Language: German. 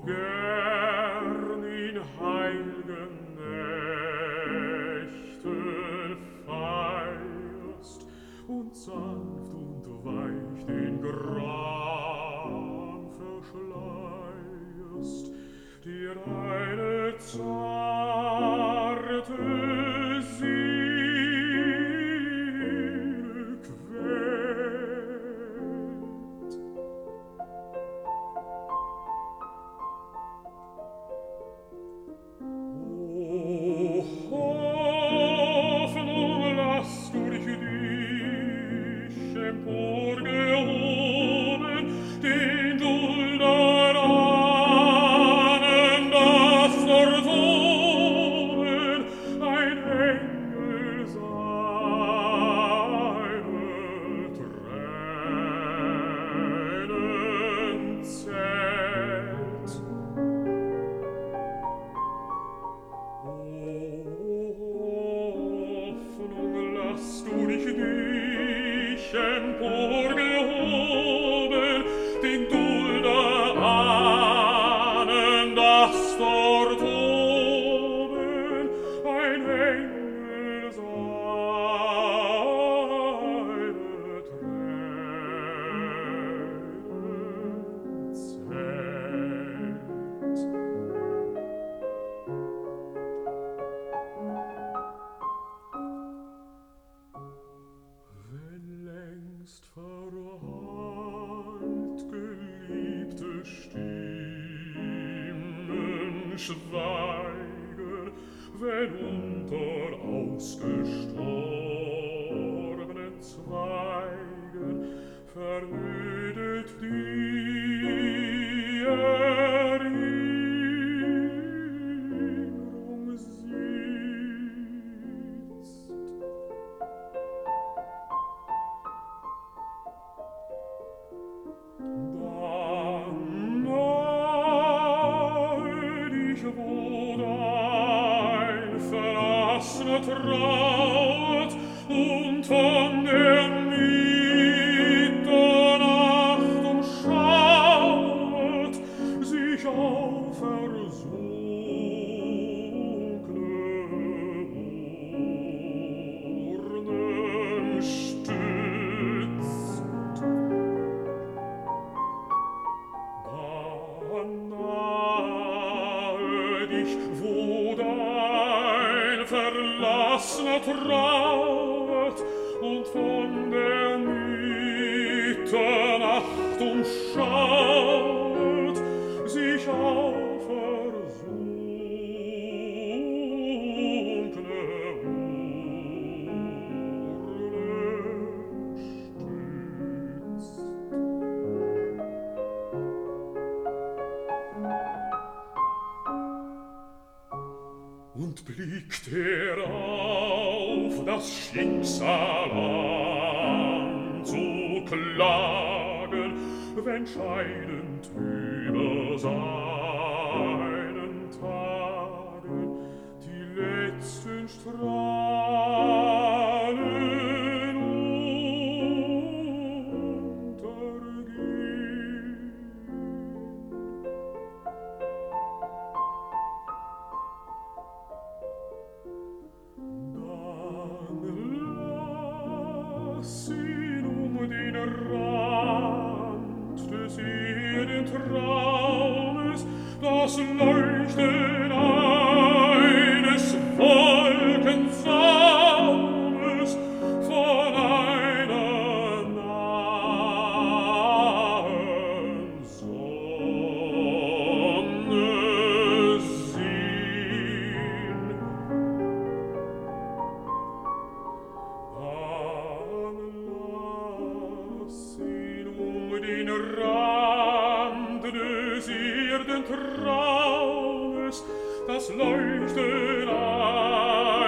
gern in heilgen Nächten feierst und sanft und weich den Gram verschleierst, dir eine zarte Seele quält. O Hoffnung, lass durch dich emporgehoben, den Dulder ahnen, das dort oben ein Engel seine Tränen zählt. Hoffnung, lass durch dich emporgehoben, den Dulder ahnen, dass dort oben ein Engel seine Tränen zählt. Wenn längst verhallt geliebte Stimmen schweigen, wenn unter ausgestorbenen Zweigen verödet die Erinnerung sitzt. Dann nahe dich, wo dein Verlassner trauert und von der Mitternacht umschauert, sich auf versunkene Urnen stützt. Dann nahe dich, wo dein Verlassner trauert und von der Mitternacht umschaut, sich auf versunkene Urnen stützt. Und blickt er auf das Schicksal an zu klagen, wenn scheidend über seinen Tagen die letzten Strahlen untergehen. Lass ihn den Rand des Erdentraumes, das Leuchten eines Wolkensaumes von einer nahen Sonne sehen. Lass ihn den Rand des Erdentraumes, das Leuchten